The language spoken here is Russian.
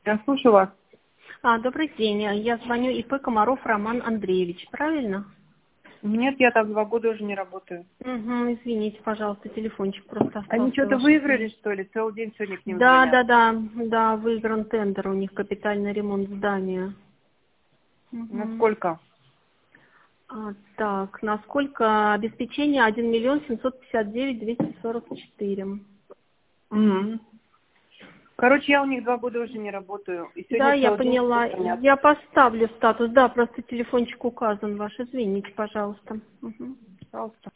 Я слушаю вас. Добрый день. Я звоню ИП Комаров Роман Андреевич, правильно? Нет, я там 2 года уже не работаю. Угу, извините, пожалуйста, телефончик просто остался. Они что-то выиграли, что ли? Целый день сегодня к ним Да, звонят. да, выигран тендер, у них капитальный ремонт здания. Насколько? Так, насколько обеспечение 1 миллион 759 244. Угу. Короче, я у них 2 года уже не работаю. И Да, сегодня я целый день поняла. звонят. Я поставлю статус. Да, просто телефончик указан ваш. Извините, пожалуйста. Угу. Пожалуйста.